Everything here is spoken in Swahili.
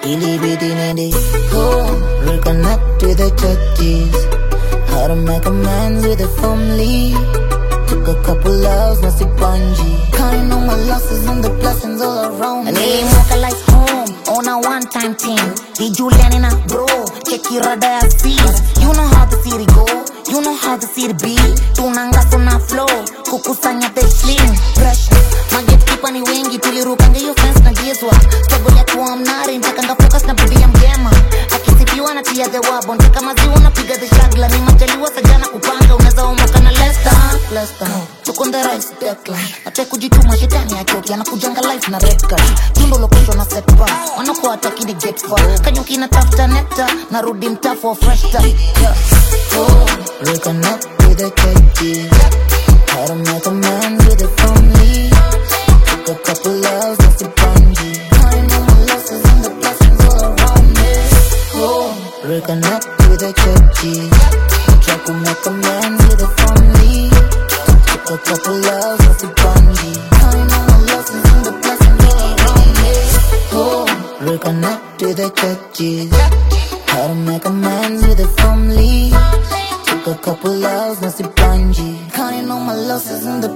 Ilibidi reconnect with the churches. How to make amends with the family. Took a couple loves, now see bungee. Counting all my losses and the blessings all around me. I need more life home, on a one-time team. Did you learn in a bro? Check your radar seas. You know how the city go, you know how the city be. Tunanga sona flow, kukusanya the slim. Pressure, mageti kipa ni wengi. Tulirukanga yo fence na gizwa. Struggle ya kuwa mnari, ntakanga focus na bidi ya mgema. Akisipiwa na tia the wabo, ntaka maziwa na piga the shagla. Ni majaliwa sajana kupanga, uneza umoka na lesta. Tuko on the rise, decline. Ate kujituma shetani ya choki, anakujanga life na red card. Tundo location na set pass, wanakuwa atakini get far. Kanyuki na tafta nectar, narudi mta for fresh start. Reconnect with the churches. How to make amends with the family. Took a couple loves, that's the bungee. I know my losses and the blessings all around me. Reconnect with the churches. Try to make amends with the family. Took a couple loves, that's the bungee. I know my losses and the blessings all around me. Reconnect with the churches. How to make amends with the family. Took a couple loves, now see bungee. Counting all my losses and the